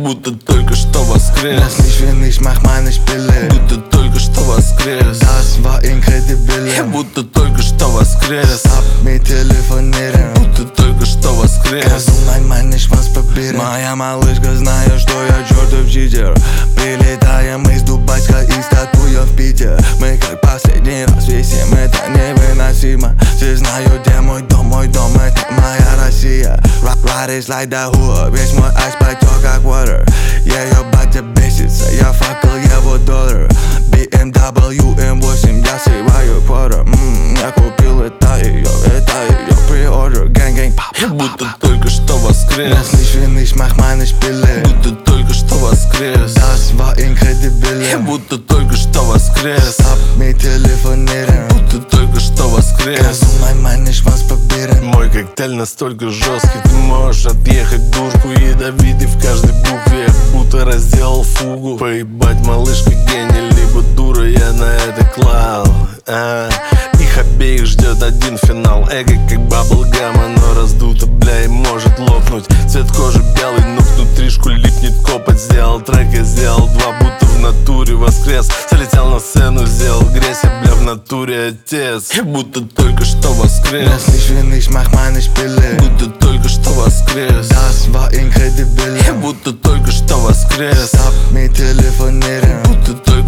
будто только что воскрес. Lass mich, wenn ich mach meine Spiele. Будто только что воскрес. Das war incredible. Я будто только что воскрес. Hab mit telefonieren. Будто только что воскрес. Kannst du meinen Schwanz probieren? Моя малышка знает, что я чертов читер. Прилетаем из Дубайска и стартуем в Питер. Мы как последний раз висим, это невыносимо. Все знают, где мой дом это моя Россия. Riders like that hood, весь мой айс потек как water. Ее батя бесится, я факел его доллар. BMW M8, я сливаю quarter. Я купил это ее pre-order. Gang, pop. Я будто только что воскрес. Lass mich, wenn ich mach meine Spiele. Будто только что воскрес. Das war incredible. Я будто только что воскрес. Hab mit telefonieren. Будто только что воскрес. Kannst du meinen Schwanz probieren? Мой коктейль настолько жесткий, ты можешь отъехать дурку. Ядовитый в каждой букве, я будто разделал фугу. Поебать, малышка гений, либо дура, я на это клал. Их обеих ждет один финал. Эго как баблгам, оно раздуто, бля, и может лопнуть. Цвет кожи белый, но внутришку липнет копоть. Сделал трек, я сделал два, будто в натуре воскрес. Залетел на сцену, сделал грязь, я, бля, в натуре отец. Я будто только что воскрес. Lass mich, wenn ich mach meine Spiele. Будто только что воскрес. Das war incredible. Я будто только что воскрес. Hab mit telefonieren. Будто только